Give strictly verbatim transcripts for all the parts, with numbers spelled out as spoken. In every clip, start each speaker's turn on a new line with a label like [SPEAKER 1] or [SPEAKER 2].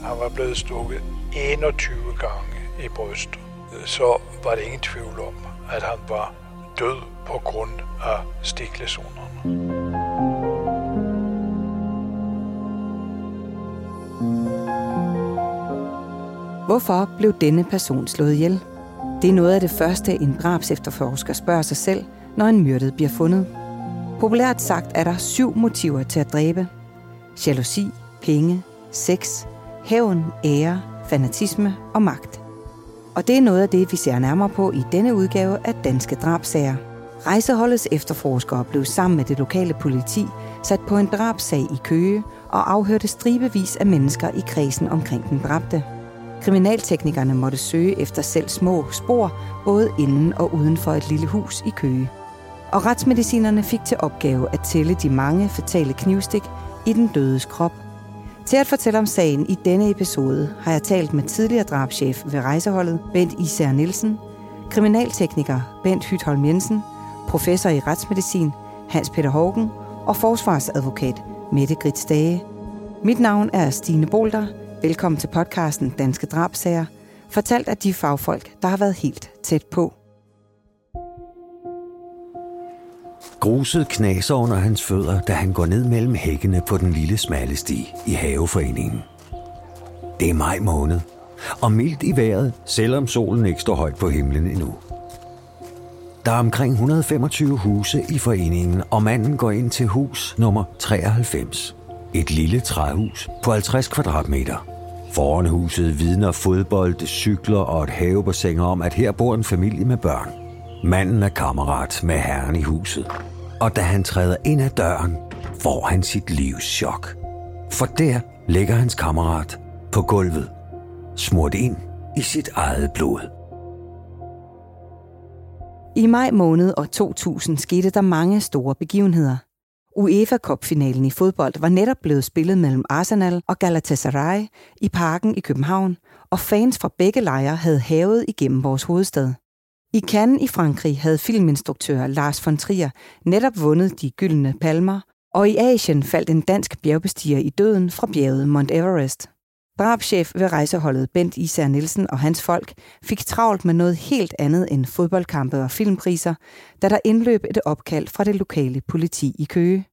[SPEAKER 1] han var blevet stukket enogtyve gange i brystet, så var det ingen tvivl om, at han var død på grund af stiklæsionerne.
[SPEAKER 2] Hvorfor blev denne person slået ihjel? Det er noget af det første, en drabsefterforsker spørger sig selv, når en myrdet bliver fundet. Populært sagt er der syv motiver til at dræbe. Jalousi, penge, sex, hævn, ære, fanatisme og magt. Og det er noget af det, vi ser nærmere på i denne udgave af Danske Drabsager. Rejseholdets efterforskere blev sammen med det lokale politi sat på en drabsag i Køge og afhørte stribevis af mennesker i kredsen omkring den dræbte. Kriminalteknikerne måtte søge efter selv små spor, både inden og uden for et lille hus i Køge. Og retsmedicinerne fik til opgave at tælle de mange fatale knivstik i den dødes krop. Til at fortælle om sagen i denne episode har jeg talt med tidligere drabschef ved rejseholdet, Bent Især Nielsen, kriminaltekniker Bent Hytholm Jensen, professor i retsmedicin Hans Peter Haugen og forsvarsadvokat Mette Grits Dage. Mit navn er Stine Bolter. Velkommen til podcasten Danske Drabsager, fortalt af de fagfolk, der har været helt tæt på.
[SPEAKER 3] Gruset knaser under hans fødder, da han går ned mellem hækkene på den lille smalle sti i Haveforeningen. Det er maj måned, og mildt i vejret, selvom solen ikke står højt på himlen endnu. Der er omkring et hundrede og femogtyve huse i foreningen, og manden går ind til hus nummer treoghalvfems. Et lille træhus på halvtreds kvadratmeter. Foran huset vidner fodbold, cykler og et havebassin om, at her bor en familie med børn. Manden er kammerat med herren i huset. Og da han træder ind ad døren, får han sit livs chok. For der ligger hans kammerat på gulvet, smurt ind i sit eget blod.
[SPEAKER 2] I maj måned år to tusind skete der mange store begivenheder. UEFA Cup-finalen i fodbold var netop blevet spillet mellem Arsenal og Galatasaray i Parken i København, og fans fra begge lejre havde havet igennem vores hovedstad. I Cannes i Frankrig havde filminstruktør Lars von Trier netop vundet de gyldne palmer, og i Asien faldt en dansk bjergbestiger i døden fra bjerget Mount Everest. Drabschef ved rejseholdet Bent Især Nielsen og hans folk fik travlt med noget helt andet end fodboldkampe og filmpriser, da der indløb et opkald fra det lokale politi i Køge.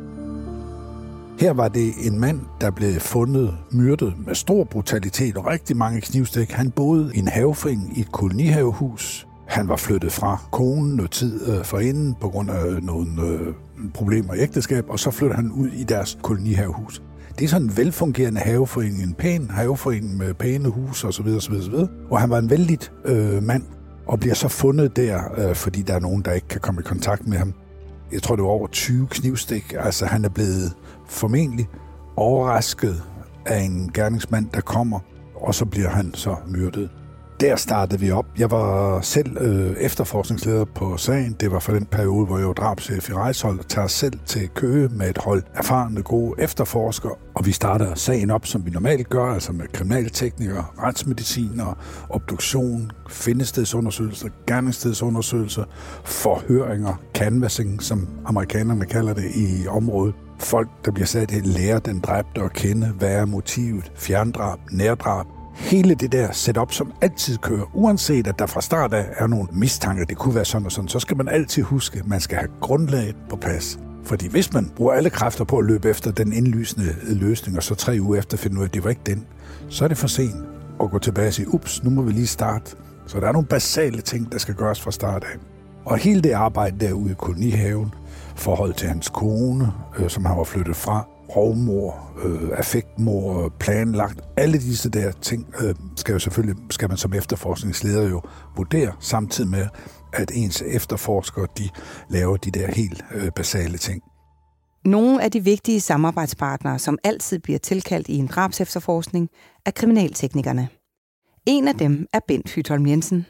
[SPEAKER 4] Her var det en mand, der blev fundet myrdet med stor brutalitet og rigtig mange knivstik. Han boede i en haveforening i et kolonihavehus. Han var flyttet fra konen noget tid øh, forinden på grund af nogle øh, problemer i ægteskab, og så flyttede han ud i deres kolonihavehus. Det er sådan en velfungerende haveforening, en pæn haveforening med pæne huse osv. osv., osv. Og han var en vældig øh, mand, og bliver så fundet der, øh, fordi der er nogen, der ikke kan komme i kontakt med ham. Jeg tror, det var over tyve knivstik. Altså, han er blevet formentlig overrasket af en gerningsmand, der kommer, og så bliver han så myrdet. Der startede vi op. Jeg var selv øh, efterforskningsleder på sagen. Det var for den periode, hvor jeg var drabschef i rejseholdet, og tager selv til Køge med et hold erfarne, gode efterforskere. Og vi starter sagen op, som vi normalt gør, altså med kriminalteknikere, retsmediciner, obduktion, findestedsundersøgelser, gerningsstedsundersøgelser, forhøringer, canvassing, som amerikanerne kalder det i området. Folk, der bliver sat til at lære den dræbte at kende, hvad er motivet, fjerndrab, nærdrab. Hele det der setup, som altid kører, uanset at der fra start af er nogle mistanker, det kunne være sådan og sådan, så skal man altid huske, at man skal have grundlaget på plads. Fordi hvis man bruger alle kræfter på at løbe efter den indlysende løsning, og så tre uger efter finder ud af, at det var ikke den, så er det for sent at gå tilbage og sige, ups, nu må vi lige starte. Så der er nogle basale ting, der skal gøres fra start af. Og hele det arbejde derude i kolonihaven, forhold til hans kone, øh, som han var flyttet fra, rovmor, øh, affektmor, planlagt, alle disse der ting øh, skal jo selvfølgelig, skal man som efterforskningsleder jo vurdere, samtidig med, at ens efterforskere, de laver de der helt øh, basale ting.
[SPEAKER 2] Nogle af de vigtige samarbejdspartnere, som altid bliver tilkaldt i en drabsefterforskning, er kriminalteknikerne. En af dem er Bent Hytholm Jensen.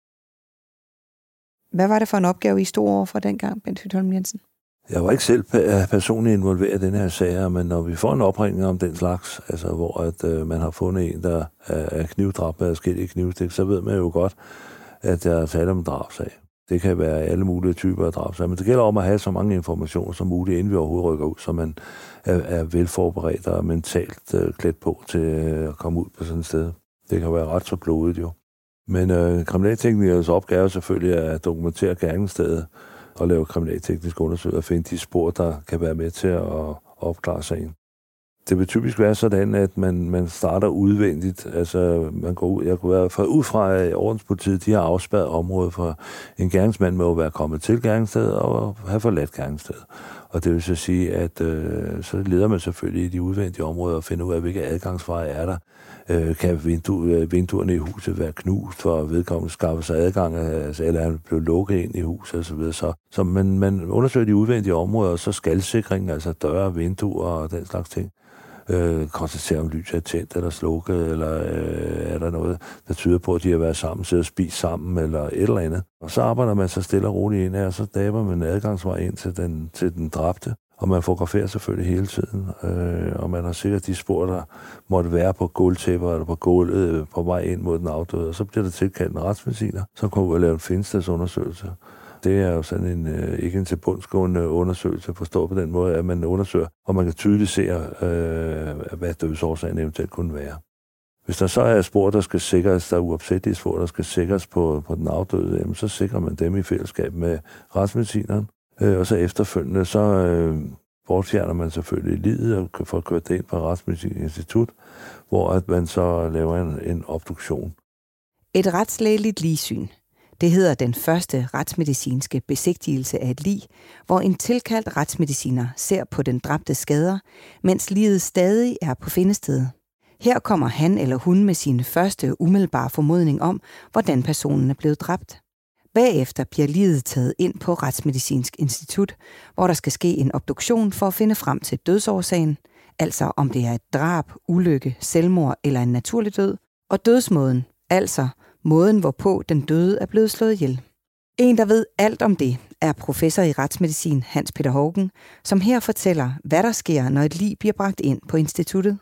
[SPEAKER 2] Hvad var det for en opgave, I stod over for dengang, Bent Hytholm Jensen?
[SPEAKER 5] Jeg var ikke selv personligt involveret i den her sag, men når vi får en opringning om den slags, altså hvor at, øh, man har fundet en, der er knivdræbt med forskellige knivstik, så ved man jo godt, at der er tale om en drabsag. Det kan være alle mulige typer af drabsager, men det gælder om at have så mange informationer som muligt, inden vi overhovedet rykker ud, så man er, er velforberedt og mentalt øh, klædt på til øh, at komme ud på sådan et sted. Det kan være ret så blodigt jo. Men øh, kriminalteknikernes opgave er selvfølgelig at dokumentere gerningsstedet og lave kriminaltekniske undersøgelser og finde de spor, der kan være med til at opklare sagen. Det vil typisk være sådan, at man, man starter udvendigt. Altså, man går ud, jeg kunne være fra ud fra, at ordenspolitiet, de har afspærret området for en gerningsmand med at være kommet til gerningsstedet og have forladt gerningsstedet. Og det vil så sige, at øh, så leder man selvfølgelig i de udvendige områder og finder ud af, hvilke adgangsveje er der. Øh, kan vindu, vinduerne i huset være knust, for at vedkommende skaffe sig adgang, altså, eller han blev lukket ind i huset osv. Så, så man, man undersøger de udvendige områder, og så skalsikring, altså døre, vinduer og den slags ting. Øh, konstatere om lys er tændt eller slukket, eller øh, er der noget, der tyder på, at de har været sammen, sidder og spist sammen, eller et eller andet. Og så arbejder man så stille og roligt ind her, og så daber man adgangsvej ind til den, til den dræbte. Og man fotograferer selvfølgelig hele tiden, øh, og man har sikkert de spor, der måtte være på gulvtæpper eller på gulvet øh, på vej ind mod den afdøde. Og så bliver der tilkaldt en retsmediciner, som kommer ud og laver en finstedsundersøgelse. Det er jo sådan en, øh, ikke en tilbundsgående undersøgelse, forstået på den måde, at man undersøger, og man kan tydeligt se, øh, hvad dødsårsagen eventuelt kunne være. Hvis der så er spor, der skal sikres, der er uopsættelige spor, der skal sikres på, på den afdøde, jamen, så sikrer man dem i fællesskab med retsmedicineren. Øh, og så efterfølgende, så øh, bortfjerner man selvfølgelig liget og får kørt det ind på Retsmedicinsk Institut, hvor at man så laver en, en obduktion.
[SPEAKER 2] Et retslægeligt ligsyn. Det hedder den første retsmedicinske besigtigelse af et lig, hvor en tilkaldt retsmediciner ser på den dræbte skader, mens liget stadig er på findestedet. Her kommer han eller hun med sin første umiddelbare formodning om, hvordan personen er blevet dræbt. Bagefter bliver liget taget ind på Retsmedicinsk Institut, hvor der skal ske en obduktion for at finde frem til dødsårsagen, altså om det er et drab, ulykke, selvmord eller en naturlig død, og dødsmåden, altså måden, hvorpå den døde er blevet slået ihjel. En, der ved alt om det, er professor i retsmedicin Hans Peter Haugen, som her fortæller, hvad der sker, når et lig bliver bragt ind på instituttet.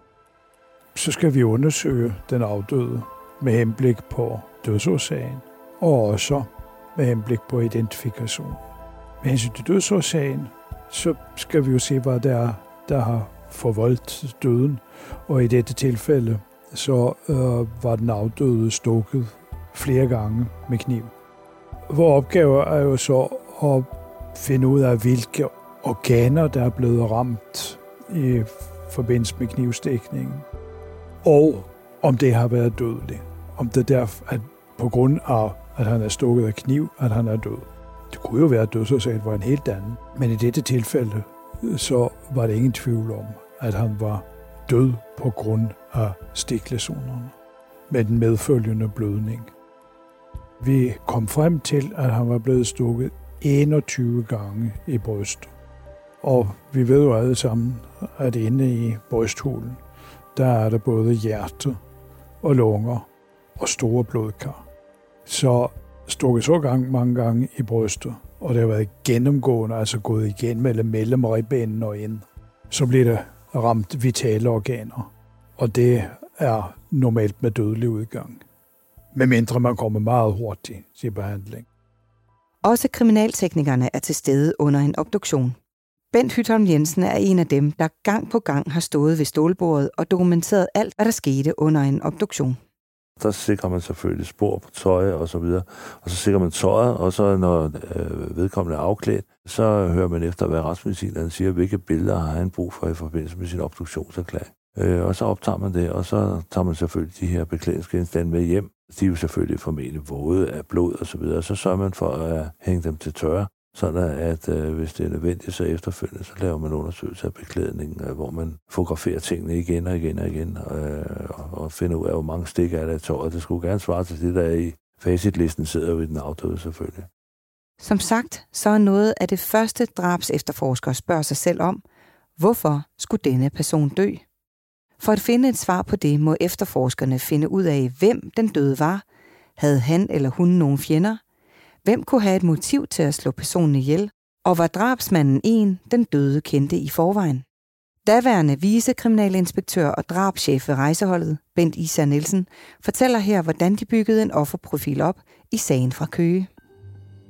[SPEAKER 4] Så skal vi undersøge den afdøde med henblik på dødsårsagen, og også med henblik på identifikation. Med hensyn til dødsårsagen, så skal vi jo se, hvad der er, der har forvoldt døden, og i dette tilfælde så øh, var den afdøde stukket flere gange med kniv. Vores opgave er jo så at finde ud af, hvilke organer, der er blevet ramt i forbindelse med knivstikkningen, og om det har været dødeligt. Om det derfor er på grund af, at han er stukket af kniv, at han er død. Det kunne jo være, at dødsårsagen var en helt anden. Men i dette tilfælde, så var det ingen tvivl om, at han var død på grund af stiklæsionerne med den medfølgende blødning. Vi kom frem til, at han var blevet stukket enogtyve gange i brystet. Og vi ved jo alle sammen, at inde i brysthulen, der er der både hjerte og lunger og store blodkar. Så stukket så gang mange gange i brystet, og det har været gennemgående, altså gået igen mellem mellem ribbeinen og ind, så bliver der ramt vitale organer. Og det er normalt med dødelig udgang. Medmindre man kommer meget hurtigt til behandling.
[SPEAKER 2] Også kriminalteknikerne er til stede under en obduktion. Bent Hytholm Jensen er en af dem, der gang på gang har stået ved stålbordet og dokumenteret alt, hvad der skete under en obduktion.
[SPEAKER 5] Der sikrer man selvfølgelig spor på tøj og så videre, og så sikrer man tøjet, og så når øh, vedkommende er afklædt, så hører man efter, hvad retsmedicineren siger, hvilke billeder har han brug for i forbindelse med sin obduktionserklæring. Øh, og så optager man det, og så tager man selvfølgelig de her beklædningsgenstande med hjem. De er jo selvfølgelig formentlig våde af blod og så videre, så sørger man for at hænge dem til tørre, sådan at øh, hvis det er nødvendigt, så efterfølgende, så laver man undersøgelser af beklædningen, øh, hvor man fotograferer tingene igen og igen og igen, øh, og, og finder ud af, hvor mange stikker er der i tøjet. Det skulle gerne svare til det, der er i facitlisten, sidder jo i den afdøde selvfølgelig.
[SPEAKER 2] Som sagt, så er noget af det første drabs efterforskere spørger sig selv om, hvorfor skulle denne person dø? For at finde et svar på det, må efterforskerne finde ud af, hvem den døde var. Havde han eller hun nogle fjender? Hvem kunne have et motiv til at slå personen ihjel? Og var drabsmanden en, den døde kendte i forvejen? Daværende vicekriminalinspektør og drabschef ved rejseholdet, Bent Især Nielsen, fortæller her, hvordan de byggede en offerprofil op i sagen fra Køge.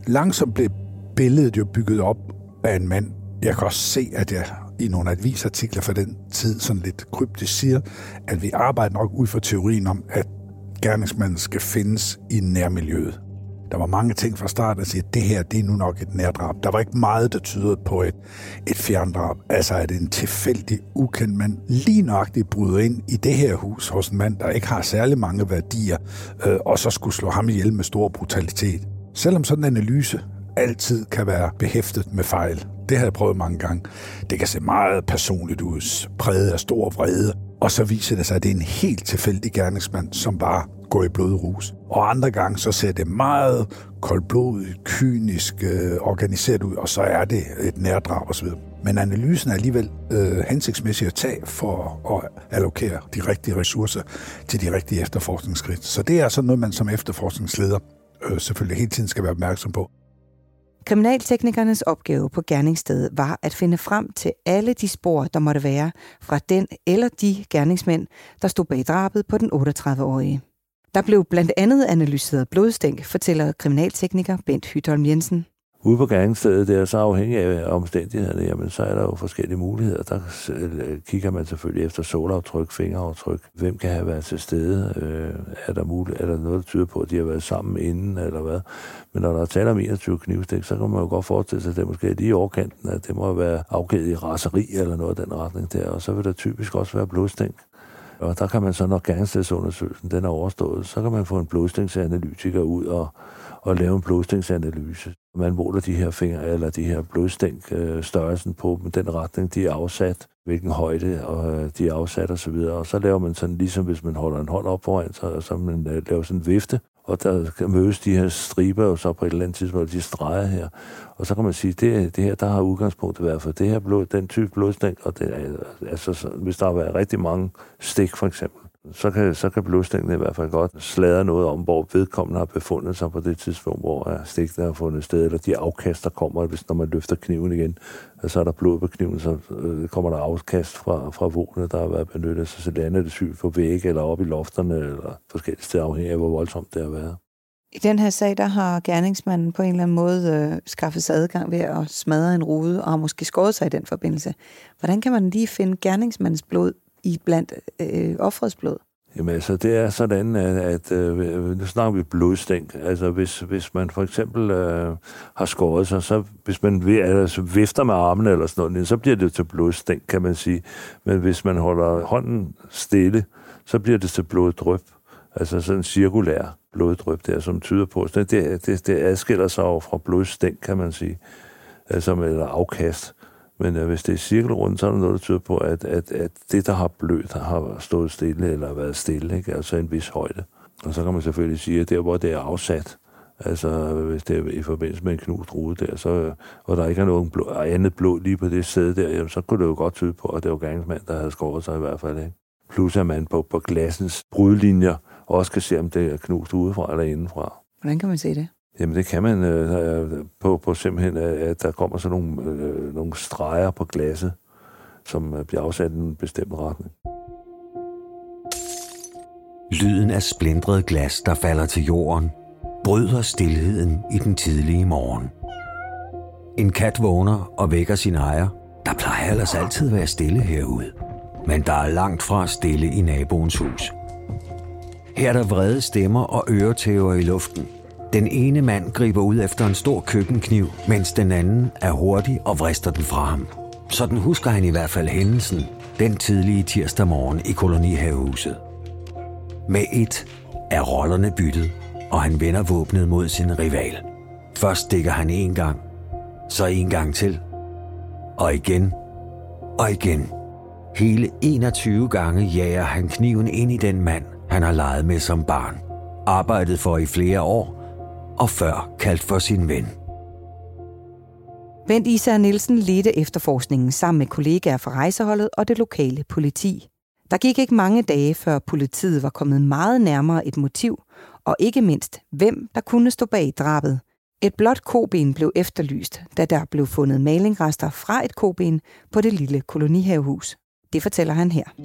[SPEAKER 4] Langsomt blev billedet jo bygget op af en mand. Jeg kan også se, at jeg i nogle avisartikler fra den tid sådan lidt kryptisk siger, at vi arbejder nok ud fra teorien om, at gerningsmanden skal findes i nærmiljøet. Der var mange ting fra start, der siger, at det her det er nu nok et nærdrab. Der var ikke meget, der tyder på et, et fjerndrab. Altså at en tilfældig, ukendt mand lige nøjagtigt bryder ind i det her hus hos en mand, der ikke har særlig mange værdier, øh, og så skulle slå ham ihjel med stor brutalitet. Selvom sådan en analyse altid kan være behæftet med fejl. Det har jeg prøvet mange gange. Det kan se meget personligt ud, præget af stor vrede, og så viser det sig, at det er en helt tilfældig gerningsmand, som bare går i blodrus. Og andre gange så ser det meget koldblodigt, kynisk, øh, organiseret ud, og så er det et nærdrab osv. Men analysen er alligevel øh, hensigtsmæssig at tage for at allokere de rigtige ressourcer til de rigtige efterforskningsskridt. Så det er sådan noget, man som efterforskningsleder øh, selvfølgelig hele tiden skal være opmærksom på.
[SPEAKER 2] Kriminalteknikernes opgave på gerningsstedet var at finde frem til alle de spor, der måtte være fra den eller de gerningsmænd, der stod bag drabet på den otteogtredive-årige. Der blev blandt andet analyseret blodstænk, fortæller kriminaltekniker Bent Hytholm Jensen.
[SPEAKER 5] Ude på gerningsstedet, det er så afhængig af omstændighederne, jamen så er der jo forskellige muligheder. Der kigger man selvfølgelig efter sålaftryk, fingeraftryk. Hvem kan have været til stede? Er der, muligt, er der noget, der tyder på, at de har været sammen inden, eller hvad? Men når der er tale om enogtyve knivstik, så kan man jo godt forestille sig, at det måske er lige i overkanten, at det må være afgivet i raseri eller noget af den retning der. Og så vil der typisk også være blodstænk. Og der kan man så, når gerningsstedsundersøgelsen den er overstået, så kan man få en blodstænksanalytiker ud og, og lave en blodstænksanalyse. Man måler de her fingre eller de her blodstænk, øh, størrelsen på dem, den retning, de er afsat, hvilken højde og, øh, de er afsat osv. Og, og så laver man sådan, ligesom hvis man holder en hånd op foran, så, så man øh, laver sådan en vifte, og der kan mødes de her striber jo så på et eller andet tidspunkt, de streger her. Og så kan man sige, det, det her, der har udgangspunktet været for det her blod, den type blodstænk, og det er, altså, så, hvis der har været rigtig mange stik for eksempel, så kan, så kan blodstænkene i hvert fald godt sladre noget om, hvor vedkommende har befundet sig på det tidspunkt, hvor stikkene har fundet sted, eller de afkast, der kommer, hvis når man løfter kniven igen, så er der blod på kniven, så øh, kommer der afkast fra, fra vågne, der har været benyttet, så, så lander det sygt på vægge, eller op i lofterne, eller forskellige steder, afhængig af, hvor voldsomt det har været.
[SPEAKER 2] I den her sag, der har gerningsmanden på en eller anden måde øh, skaffet sig adgang ved at smadre en rude, og har måske skåret sig i den forbindelse. Hvordan kan man lige finde gerningsmandens blod i blandt øh, offerets blod? Jamen
[SPEAKER 5] altså, det er sådan, at, at øh, nu snakker vi blodstænk. Altså, hvis, hvis man for eksempel øh, har skåret sig, så hvis man altså, vifter med armene eller sådan noget, så bliver det til blodstænk, kan man sige. Men hvis man holder hånden stille, så bliver det til bloddryp. Altså sådan en cirkulær bloddryp der, som tyder på. Det, det, det adskiller sig over fra blodstænk, kan man sige. Altså, eller afkast. Men øh, hvis det er cirkelrundt, så er der noget, der tyder på, at, at, at det, der har blødt, har stået stille eller været stille, ikke? Altså en vis højde. Og så kan man selvfølgelig sige, at der, hvor det er afsat, altså hvis det er i forbindelse med en knust rude der, så, og der ikke er noget blod, andet blod lige på det sted der, jamen, så kunne det jo godt tyde på, at det var gerningsmand, der havde skåret sig i hvert fald. Ikke? Plus at man på, på glassens brudlinjer også kan se, om det er knust udefra eller indenfra.
[SPEAKER 2] Hvordan kan man se det?
[SPEAKER 5] Jamen det kan man øh, på, på simpelthen, at der kommer sådan nogle, øh, nogle streger på glasset, som bliver afsat i en bestemt retning.
[SPEAKER 3] Lyden af splintret glas, der falder til jorden, bryder stilheden i den tidlige morgen. En kat vågner og vækker sin ejer. Der plejer ellers altid at være stille herude, men der er langt fra stille i naboens hus. Her er der vrede stemmer og øretæver i luften. Den ene mand griber ud efter en stor køkkenkniv, mens den anden er hurtig og vrister den fra ham. Sådan husker han i hvert fald hændelsen den tidlige tirsdag morgen i kolonihavehuset. Med et er rollerne byttet, og han vender våbnet mod sin rival. Først stikker han en gang, så en gang til, og igen, og igen. Hele enogtyve gange jager han kniven ind i den mand, han har leget med som barn, arbejdet for i flere år, og før kaldt for sin ven.
[SPEAKER 2] Bent Isager Nielsen ledte efterforskningen sammen med kollegaer fra rejseholdet og det lokale politi. Der gik ikke mange dage, før politiet var kommet meget nærmere et motiv, og ikke mindst, hvem der kunne stå bag drabet. Et blåt koben blev efterlyst, da der blev fundet malingrester fra et koben på det lille kolonihavehus. Det fortæller han her.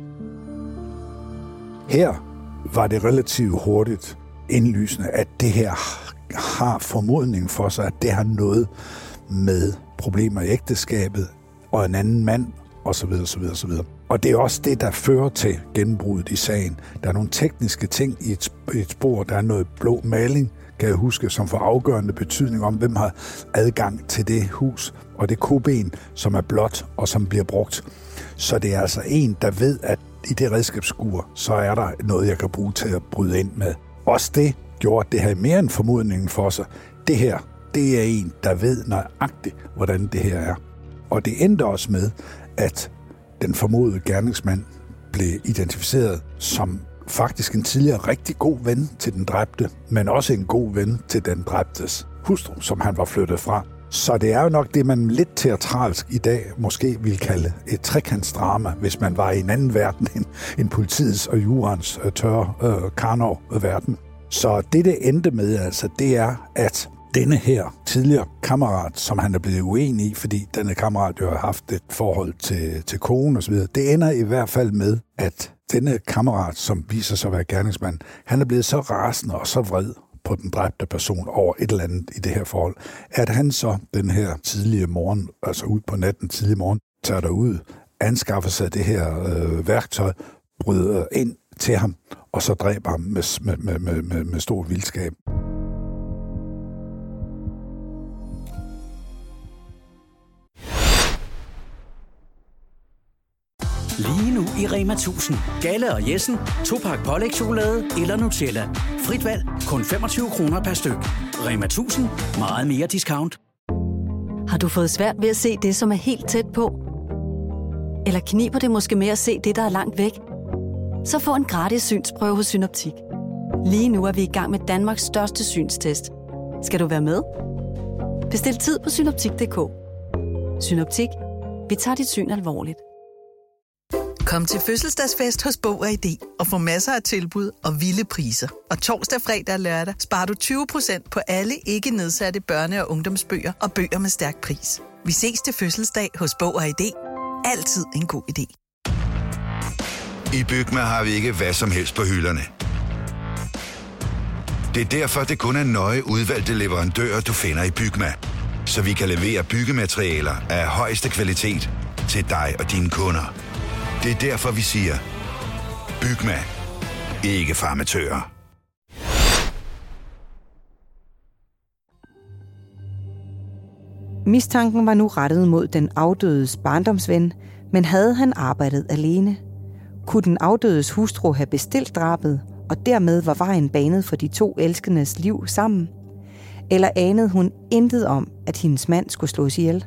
[SPEAKER 4] Her var det relativt hurtigt indlysende, at det her har formodningen for sig, at det har noget med problemer i ægteskabet og en anden mand, osv. osv., osv. Og det er også det, der fører til gennembruddet i sagen. Der er nogle tekniske ting i et, et spor. Der er noget blå maling, kan jeg huske, som får afgørende betydning om, hvem har adgang til det hus og det koben, som er blåt og som bliver brugt. Så det er altså en, der ved, at i det redskabsskur, så er der noget, jeg kan bruge til at bryde ind med. Også det gjorde, at det havde mere end formodningen for sig. Det her, det er en, der ved nøjagtigt, hvordan det her er. Og det endte også med, at den formodede gerningsmand blev identificeret som faktisk en tidligere rigtig god ven til den dræbte, men også en god ven til den dræbtes hustru, som han var flyttet fra. Så det er jo nok det, man lidt teatralsk i dag måske ville kalde et trekantsdrama, hvis man var i en anden verden end, end politiets og jurens øh, tørre øh, Karnov-verden. Så det, det endte med, altså, det er, at denne her tidligere kammerat, som han er blevet uenig i, fordi denne kammerat jo har haft et forhold til, til konen osv., det ender i hvert fald med, at denne kammerat, som viser sig at være gerningsmand, han er blevet så rasende og så vred på den dræbte person over et eller andet i det her forhold, at han så den her tidlige morgen, altså ud på natten tidlige morgen, tager derud, anskaffer sig det her øh, værktøj, bryder ind til ham, og så dræber ham med, med, med, med, med stor vildskab.
[SPEAKER 6] Lige nu i Rema tusind. Galle og Jessen. To pakke pålægschokolade eller Nutella. Frit valg. Kun femogtyve kroner per styk. Rema tusind. Meget mere discount.
[SPEAKER 7] Har du fået svært ved at se det, som er helt tæt på? Eller kniber det måske med at se det, der er langt væk? Så få en gratis synsprøve hos Synoptik. Lige nu er vi i gang med Danmarks største synstest. Skal du være med? Bestil tid på synoptik punktum d k. Synoptik. Vi tager dit syn alvorligt.
[SPEAKER 8] Kom til fødselsdagsfest hos Bog og I D og få masser af tilbud og vilde priser. Og torsdag, fredag og lørdag sparer du tyve procent på alle ikke nedsatte børne- og ungdomsbøger og bøger med stærk pris. Vi ses til fødselsdag hos Bog og I D. Altid en god idé.
[SPEAKER 9] I Bygma har vi ikke hvad som helst på hylderne. Det er derfor, det kun er nøje udvalgte leverandører, du finder i Bygma. Så vi kan levere byggematerialer af højeste kvalitet til dig og dine kunder. Det er derfor, vi siger, Bygma. Ikke farmatører.
[SPEAKER 2] Mistanken var nu rettet mod den afdødes barndomsven, men havde han arbejdet alene? Kunne den afdødes hustru have bestilt drabet, og dermed var vejen banet for de to elskendes liv sammen? Eller anede hun intet om, at hendes mand skulle slås ihjel?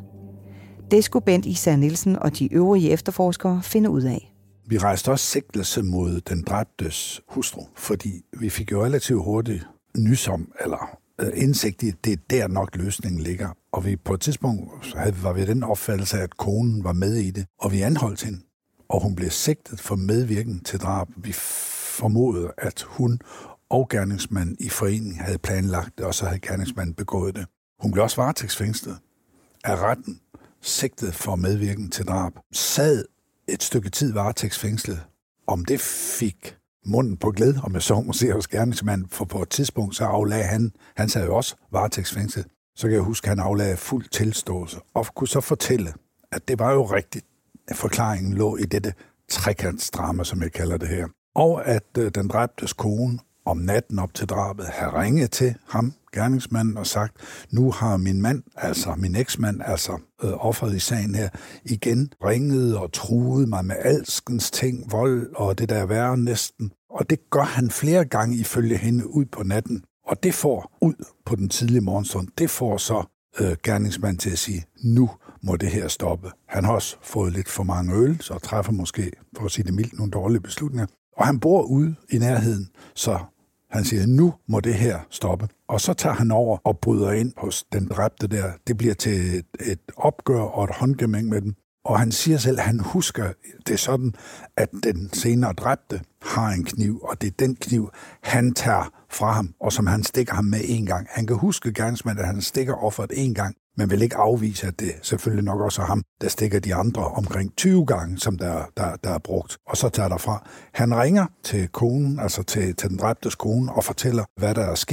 [SPEAKER 2] Det skulle Bent Især Nielsen og de øvrige efterforskere finde ud af.
[SPEAKER 4] Vi rejste også sigtelse mod den dræbtes hustru, fordi vi fik jo relativt hurtigt nys om, eller indsigt i, at det er der nok løsningen ligger. Og vi på et tidspunkt havde, var vi den opfattelse af, at konen var med i det, og vi anholdt hende. Og hun blev sigtet for medvirken til drab. Vi formodede, at hun og gerningsmanden i forening havde planlagt det, og så havde gerningsmanden begået det. Hun blev også varetægtsfængslet af retten, sigtet for medvirken til drab. Sad et stykke tid varetægtsfængslet. Om det fik munden på glæde, om jeg så må se hos gerningsmanden, for på et tidspunkt så aflagde han, han sad jo også varetægtsfængslet, så kan jeg huske, at han aflagde fuld tilståelse, og kunne så fortælle, at det var jo rigtigt, at forklaringen lå i dette trekantsdrama, som jeg kalder det her. Og at øh, den dræbtes kone om natten op til drabet havde ringet til ham, gerningsmanden, og sagt, nu har min mand, altså min eksmand, altså øh, offeret i sagen her, igen ringet og truet mig med alskens ting, vold og det der værre næsten. Og det gør han flere gange ifølge hende ud på natten. Og det får ud på den tidlige morgenstund, det får så øh, gerningsmanden til at sige, nu må det her stoppe. Han har også fået lidt for mange øl, så træffer måske, for at sige det mildt, nogle dårlige beslutninger. Og han bor ude i nærheden, så han siger, nu må det her stoppe. Og så tager han over og bryder ind hos den dræbte der. Det bliver til et, et opgør og et håndgemæng med dem. Og han siger selv, at han husker det sådan, at den senere dræbte har en kniv, og det er den kniv, han tager fra ham, og som han stikker ham med en gang. Han kan huske gerningsmanden, at han stikker offeret en gang, men vil ikke afvise, at det selvfølgelig nok også er ham, der stikker de andre omkring tyve gange, som der, der, der er brugt. Og så tager derfra. Han ringer til konen, altså til, til den dræbtes kone, og fortæller, hvad der er sket.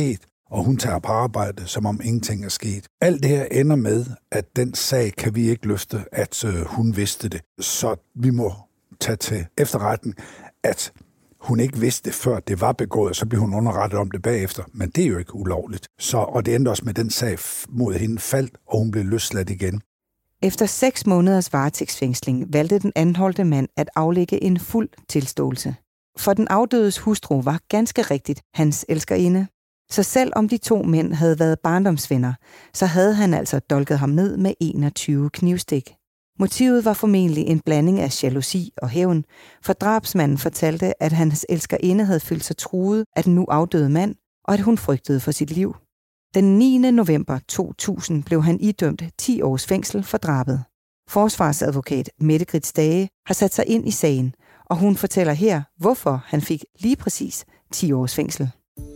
[SPEAKER 4] og hun tager på arbejde, som om ingenting er sket. Alt det her ender med, at den sag kan vi ikke løfte, at øh, hun vidste det. Så vi må tage til efterretten, at hun ikke vidste det, før det var begået, og så blev hun underrettet om det bagefter. Men det er jo ikke ulovligt. Så, og det endte også med, den sag mod hende faldt, og hun blev løsladt igen.
[SPEAKER 2] Efter seks måneders varetægtsfængsling valgte den anholdte mand at aflægge en fuld tilståelse. For den afdødes hustru var ganske rigtigt hans elskerinde. Så selv om de to mænd havde været barndomsvenner, så havde han altså dolket ham ned med enogtyve knivstik. Motivet var formentlig en blanding af jalousi og hævn, for drabsmanden fortalte, at hans elskerinde havde følt sig truet af den nu afdøde mand, og at hun frygtede for sit liv. Den niende november to tusind blev han idømt ti års fængsel for drabet. Forsvarsadvokat Mette Grits Dage har sat sig ind i sagen, og hun fortæller her, hvorfor han fik lige præcis ti års fængsel.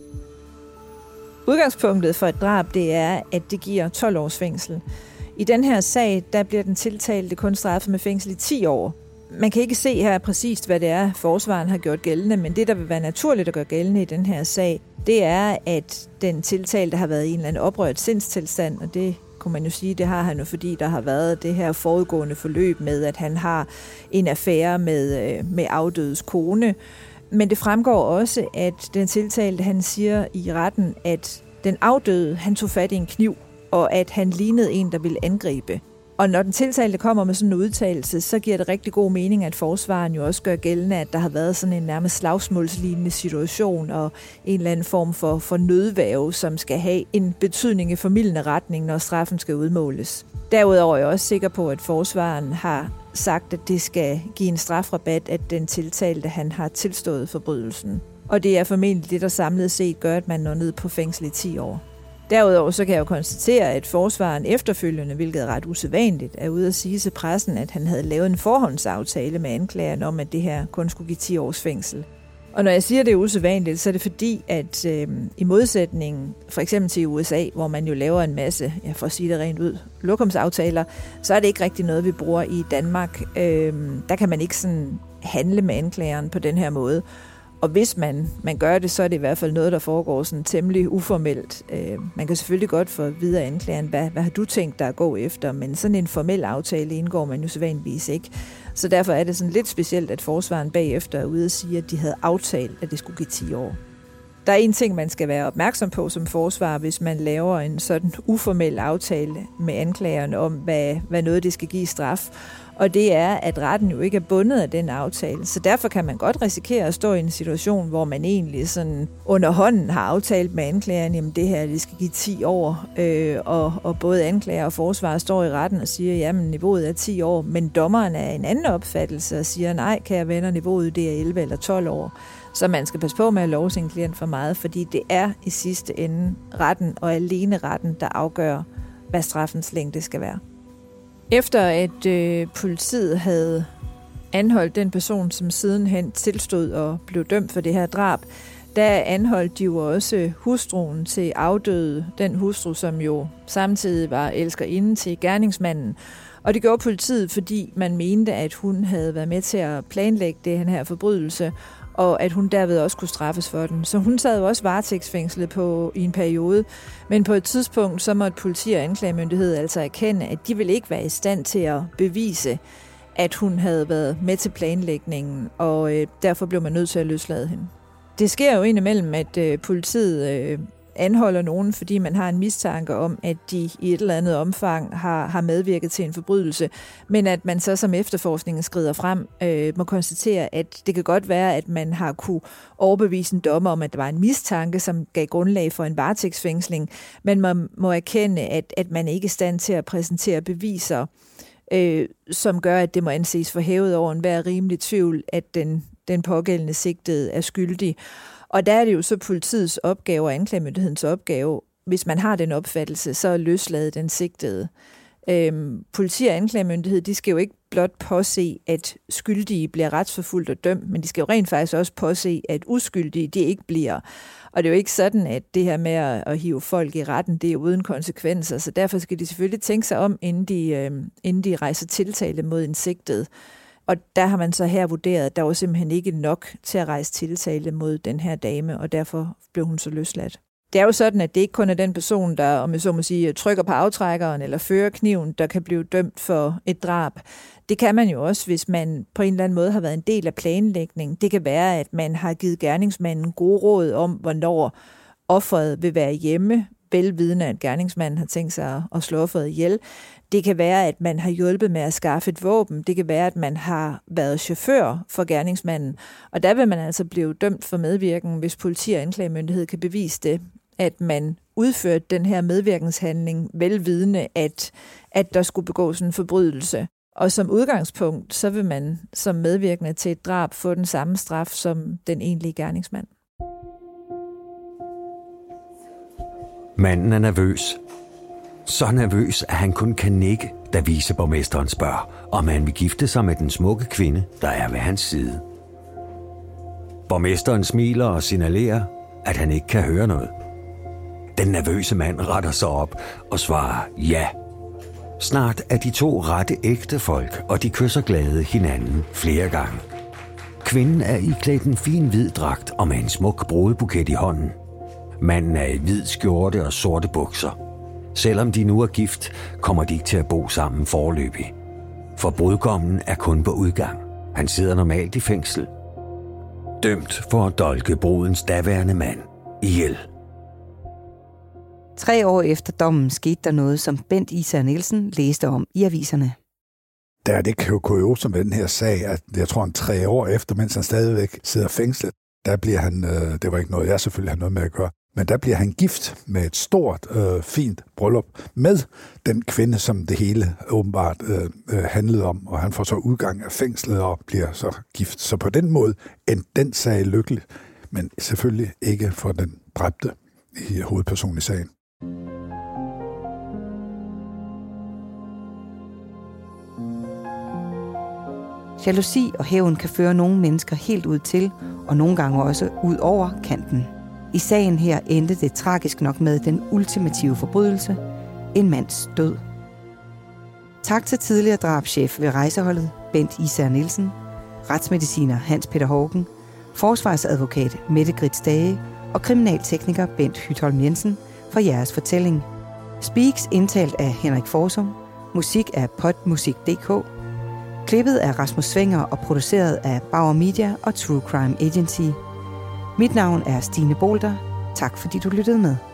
[SPEAKER 10] Udgangspunktet for et drab, det er, at det giver tolv års fængsel. I den her sag, der bliver den tiltalte kun straffet med fængsel i ti år. Man kan ikke se her præcist, hvad det er, forsvaren har gjort gældende, men det, der vil være naturligt at gøre gældende i den her sag, det er, at den tiltalte har været i en eller anden oprørt sindstilstand, og det kunne man jo sige, det har han jo, fordi der har været det her forudgående forløb med, at han har en affære med, med afdødes kone. Men det fremgår også, at den tiltalte, han siger i retten, at den afdøde, han tog fat i en kniv, og at han lignede en, der ville angribe. Og når den tiltalte kommer med sådan en udtalelse, så giver det rigtig god mening, at forsvaren jo også gør gældende, at der har været sådan en nærmest slagsmålslignende situation og en eller anden form for, for nødværge, som skal have en betydning i formildende retning, når straffen skal udmåles. Derudover er jeg også sikker på, at forsvaren har sagt, at det skal give en strafrabat, at den tiltalte, han har tilstået forbrydelsen. Og det er formentlig det, der samlet set gør, at man når ned på fængsel i ti år. Derudover så kan jeg jo konstatere, at forsvaren efterfølgende, hvilket er ret usædvanligt, er ude at sige til pressen, at han havde lavet en forhåndsaftale med anklageren om, at det her kun skulle give ti års fængsel. Og når jeg siger, at det er usædvanligt, så er det fordi, at øh, i modsætning for eksempel til U S A, hvor man jo laver en masse, ja, for at sige det rent ud, lokumsaftaler, så er det ikke rigtig noget, vi bruger i Danmark. Øh, der kan man ikke sådan handle med anklageren på den her måde. Og hvis man, man gør det, så er det i hvert fald noget, der foregår sådan temmelig uformelt. Øh, man kan selvfølgelig godt få videre anklageren, hvad, hvad har du tænkt dig at gå efter, men sådan en formel aftale indgår man jo sædvanligvis ikke. Så derfor er det sådan lidt specielt, at forsvaren bagefter er ude og sige, at de havde aftalt, at det skulle give ti år. Der er en ting, man skal være opmærksom på som forsvar, hvis man laver en sådan uformel aftale med anklageren om, hvad, hvad noget det skal give straf. Og det er, at retten jo ikke er bundet af den aftale. Så derfor kan man godt risikere at stå i en situation, hvor man egentlig sådan under hånden har aftalt med anklageren, jamen det her det skal give ti år. Øh, og, og både anklager og forsvar står i retten og siger, jamen niveauet er ti år. Men dommeren er en anden opfattelse og siger, nej, kære venner, niveauet det er elleve eller tolv år. Så man skal passe på med at love sin klient for meget, fordi det er i sidste ende retten og alene retten, der afgør, hvad straffens længde skal være. Efter at øh, politiet havde anholdt den person, som sidenhen tilstod og blev dømt for det her drab, der anholdt de jo også hustruen til afdøde, den hustru, som jo samtidig var elskerinde til gerningsmanden. Og det gjorde politiet, fordi man mente, at hun havde været med til at planlægge det her forbrydelse, og at hun derved også kunne straffes for den. Så hun sad jo også varetægtsfængslet på i en periode, men på et tidspunkt så måtte politi og anklagemyndighed altså erkende, at de ville ikke være i stand til at bevise, at hun havde været med til planlægningen, og øh, derfor blev man nødt til at løslade hende. Det sker jo indimellem, at øh, politiet øh, anholder nogen, fordi man har en mistanke om, at de i et eller andet omfang har, har medvirket til en forbrydelse, men at man så som efterforskningen skrider frem, øh, må konstatere, at det kan godt være, at man har kunne overbevise en dommer om, at der var en mistanke, som gav grundlag for en varetægtsfængsling, men man må erkende, at, at man ikke er i stand til at præsentere beviser, øh, som gør, at det må anses for hævet over enhver rimelig tvivl, at den, den pågældende sigtede er skyldig. Og der er det jo så politiets opgave og anklagemyndighedens opgave, hvis man har den opfattelse, så er løsladet den sigtede. Øhm, politi og anklagemyndighed, de skal jo ikke blot påse, at skyldige bliver retsforfulgt og dømt, men de skal jo rent faktisk også påse, at uskyldige de ikke bliver. Og det er jo ikke sådan, at det her med at, at hive folk i retten, det er uden konsekvenser, så derfor skal de selvfølgelig tænke sig om, inden de, øhm, inden de rejser tiltale mod en sigtet. Og der har man så her vurderet, at der var simpelthen ikke nok til at rejse tiltale mod den her dame, og derfor blev hun så løsladt. Det er jo sådan, at det ikke kun er den person, der, om jeg så må sige, trykker på aftrækkeren eller fører kniven, der kan blive dømt for et drab. Det kan man jo også, hvis man på en eller anden måde har været en del af planlægning. Det kan være, at man har givet gerningsmanden gode råd om, hvornår offeret vil være hjemme, velvidende, at gerningsmanden har tænkt sig at slå offeret ihjel. Det kan være, at man har hjulpet med at skaffe et våben. Det kan være, at man har været chauffør for gerningsmanden. Og der vil man altså blive dømt for medvirken, hvis politi og anklagemyndighed kan bevise det, at man udførte den her medvirkenshandling velvidende, at, at der skulle begås en forbrydelse. Og som udgangspunkt, så vil man som medvirkende til et drab få den samme straf som den egentlige gerningsmand.
[SPEAKER 3] Manden er nervøs. Så nervøs, at han kun kan nikke, da viceborgmesteren spørger, om han vil gifte sig med den smukke kvinde, der er ved hans side. Borgmesteren smiler og signalerer, at han ikke kan høre noget. Den nervøse mand retter sig op og svarer ja. Snart er de to rette ægte folk, og de kysser glade hinanden flere gange. Kvinden er iklædt en fin hvid dragt og med en smuk brudebuket i hånden. Manden er i hvid skjorte og sorte bukser. Selvom de nu er gift, kommer de ikke til at bo sammen foreløbig. For brudgommen er kun på udgang. Han sidder normalt i fængsel. Dømt for at dolke brudens daværende mand ihjel.
[SPEAKER 2] Tre år efter dommen skete der noget, som Bent Isager Nielsen læste om i aviserne.
[SPEAKER 4] Der er det kuriosa med den her sag, at jeg tror, en tre år efter, mens han stadigvæk sidder fængslet, der bliver han, øh, det var ikke noget, jeg selvfølgelig har noget med at gøre, men der bliver han gift med et stort, øh, fint bryllup med den kvinde, som det hele åbenbart øh, øh, handlede om, og han får så udgang af fængslet og bliver så gift. Så på den måde endte den sag lykkeligt, men selvfølgelig ikke for den dræbte i hovedpersonen i sagen.
[SPEAKER 2] Jalousi og hævn kan føre nogle mennesker helt ud til, og nogle gange også ud over kanten. I sagen her endte det tragisk nok med den ultimative forbrydelse, en mands død. Tak til tidligere drabschef ved rejseholdet, Bent Isager Nielsen, retsmediciner Hans Peter Haugen, forsvarsadvokat Mette Grits Dage og kriminaltekniker Bent Hytholm Jensen for jeres fortælling. Speaks indtalt af Henrik Forsum, musik af podmusik punktum d k, klippet af Rasmus Swenger og produceret af Bauer Media og True Crime Agency. Mit navn er Stine Bolter. Tak fordi du lyttede med.